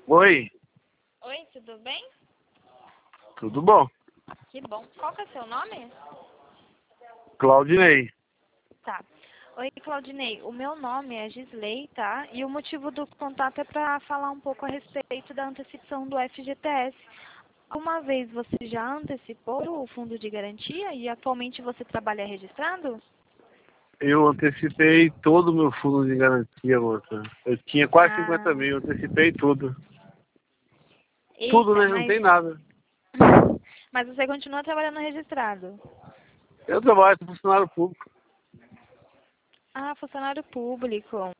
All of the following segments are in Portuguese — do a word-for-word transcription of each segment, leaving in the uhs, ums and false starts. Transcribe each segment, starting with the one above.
Oi, Oi, tudo bem? tudo bom? Que bom. Qual que é o seu nome? Claudinei. Tá. Oi, Claudinei. O meu nome é Gisley, tá? E o motivo do contato é para falar um pouco a respeito da antecipação do F G T S. Alguma vez você já antecipou o fundo de garantia e atualmente você trabalha registrado? Eu antecipei todo o meu fundo de garantia, moça. Eu tinha quase cinquenta Ah, mil, eu antecipei tudo. Tudo, eita, né? Não mas... tem nada. mas você continua trabalhando registrado? Eu trabalho com funcionário público. Ah, funcionário público.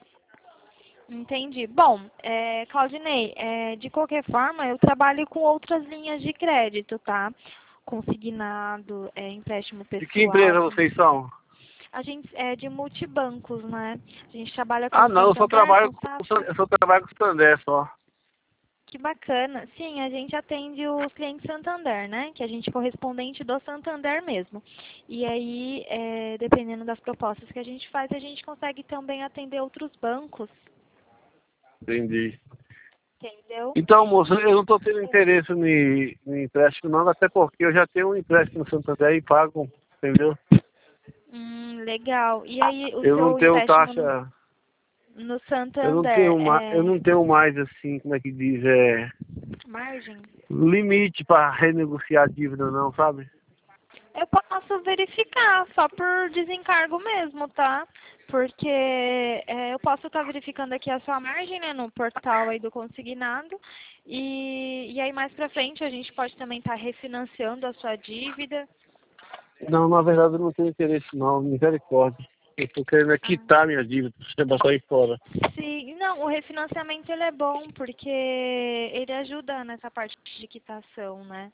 Entendi. Bom, é, Claudinei, é, de qualquer forma, eu trabalho com outras linhas de crédito, tá? Consignado, é, empréstimo De que pessoal. empresa vocês são? A gente é de multibancos, né? A gente trabalha com Ah, não, eu só Santander, trabalho com com, Safra. eu só trabalho com o Santander só. Que bacana. Sim, a gente atende os clientes Santander, né? Que a gente é correspondente do Santander mesmo. E aí, é, dependendo das propostas que a gente faz, a gente consegue também atender outros bancos, Entendi. entendeu? Então, moça, eu não estou tendo interesse em, em empréstimo não, até porque eu já tenho um empréstimo no Santander e pago, entendeu? Hum, legal. E aí, o Eu não seu tenho empréstimo no, taxa, no eu não Santander tenho mais, eu é não tenho mais assim, como é que diz, é margem? limite para renegociar a dívida não, sabe? Eu posso verificar, só por desencargo mesmo, tá? Porque é, eu posso estar verificando aqui a sua margem, né, no portal aí do consignado. E, e aí, mais pra frente, a gente pode também estar refinanciando a sua dívida. Não, na verdade eu não tenho interesse não, misericórdia. Eu tô querendo é Ah, quitar minha dívida, pra sair fora. sim, não, o refinanciamento ele é bom, porque ele ajuda nessa parte de quitação, né?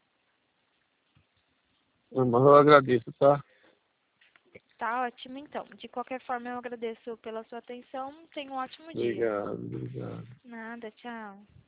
Mas eu agradeço, tá? Tá ótimo, então. De qualquer forma, eu agradeço pela sua atenção. Tenha um ótimo dia. Obrigado, obrigado. Nada, tchau.